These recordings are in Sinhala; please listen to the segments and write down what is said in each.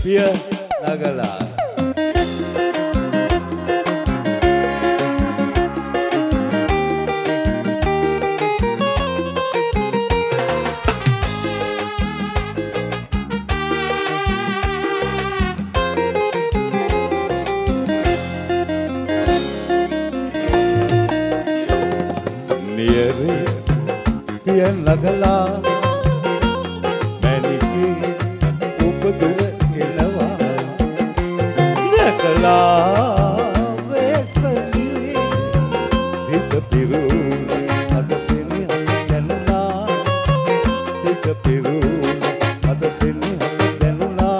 පිය නගලා පිය නගලා මැණිකේ උපදුව එනවා දැකලා වෙසදී සිත පිරුණ අද සෙනෙහස දැනුණා සිත පිරුණ අද සෙනෙහස දැනුණා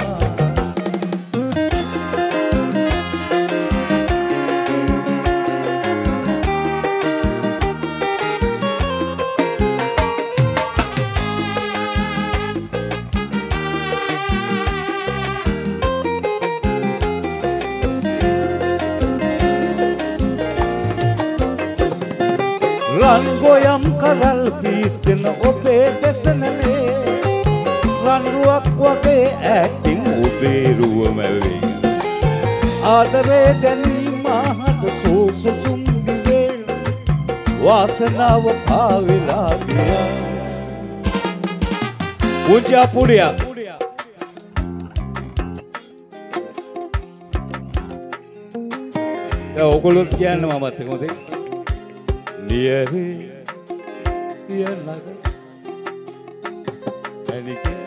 රන් ගොයම් කරල් පීතන ඔබේ දෙසනලේ රන්රුවක් වගේ ඇතින් ඔබේ රුවමැවේ ආදරේ ගැනීම හද සෝසුසුම් දිවේ වාසනාව පාවෙලා ගියා පූජා පුඩියක් දැන් ඔයගොල්ලෝ කියන්න මමත් එක මොකද නියරේ පිය නගලා මැණිකේ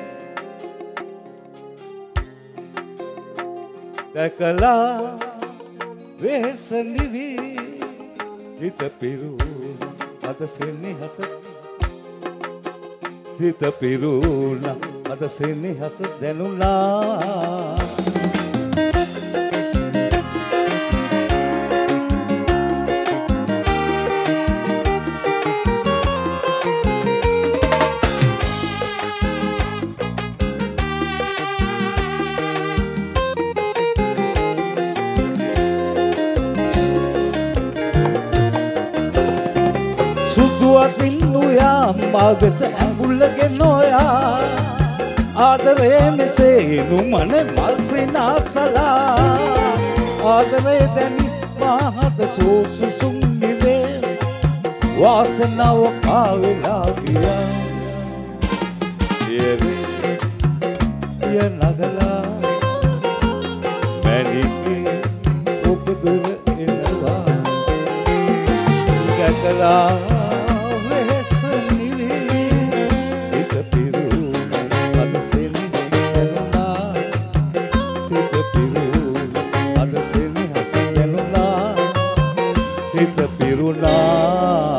දැකලා වෙහෙස නිවි සිත පිරුණ අද සෙනෙහස සිත පිරුණ අද සෙනෙහස දැනුණා දුවතින්නුයා මගට ඇඟුල්ලගෙන නොයා ආදරේ මෙසේ නුමන මල්සිනාසලා ආදරේ දැනි මහත සෝසුසුම් නිවේ වාසනාව පාවෙලා ගියා පිය නගලා මැණිකේ උපදුව එනවා දැකලා සිත පිරුණා